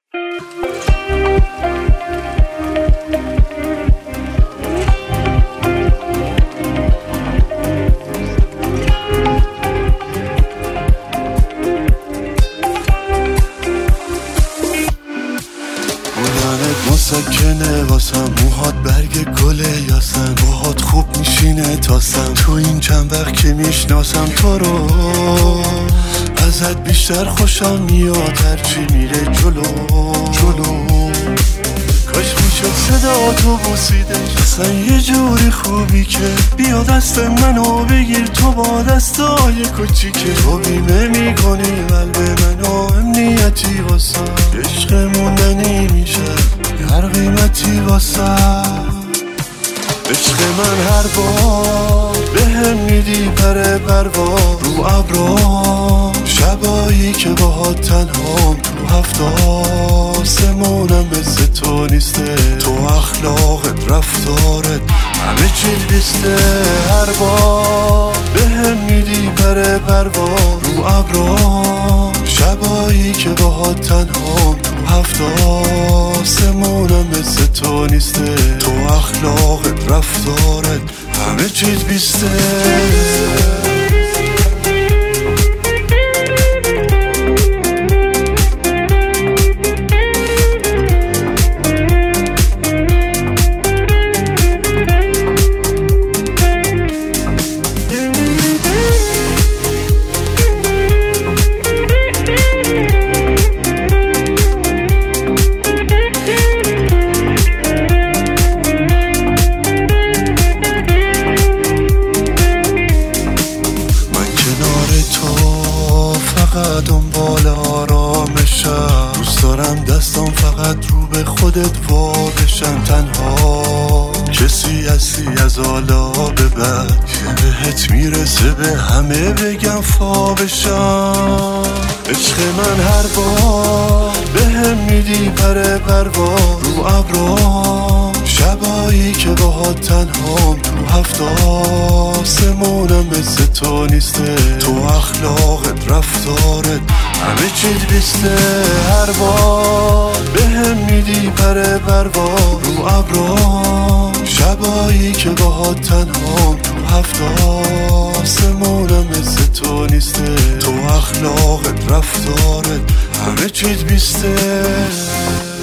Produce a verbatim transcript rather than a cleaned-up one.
مسکنه واسم، موهات برگ گله یاسم، باهات خوب میشینه تاسم، تو این چند وقت که میشناسم تو رو ازت بیشتر خوشم میاد هرچی میره جلو جلو. کاش میشد صدا تو بوسیده اصلا یه جوری خوبی که بیا دست منو بگیر تو با دستای کوچیکه، تو بیمه میکنی قلب منو امنیتی واسم، عشق موندنی میشه هر قیمتی واسم. عشق من هر بار بهم میدی پر پروا رو ابرام، شبایی که باهات تنهام تو هفته آسمونم مثل تو نیسته، تو اخلاقت رفتارت همه چیز بیسته. هر بار بهم میدی پر پروا رو ابرام، شبایی که باهات تنهام تو هفته آسمونم مثل تو نیسته، تو اخلاقت رفتارت همه چیز بیسته. دنبال آرامشم، دوست دارم دستم فقط رو به خودت وا بشم، تنها کسی هستی از حالا به بعد که بهت میرسه به همه بگم فا بشم. عشق من هر بار بهم میدی پر پروا رو ابرام، شبایی که باهات تنهام تو هفته آسمونم مثل تو نیسته، تو اخلاقت رفتارت همه چیز بیسته. هر بار بهم میدی پر پروا رو ابرام، شبایی که باهات تنهام تو هفته آسمونم مثل تو نیسته، تو اخلاقت رفتارت همه چیز بیسته.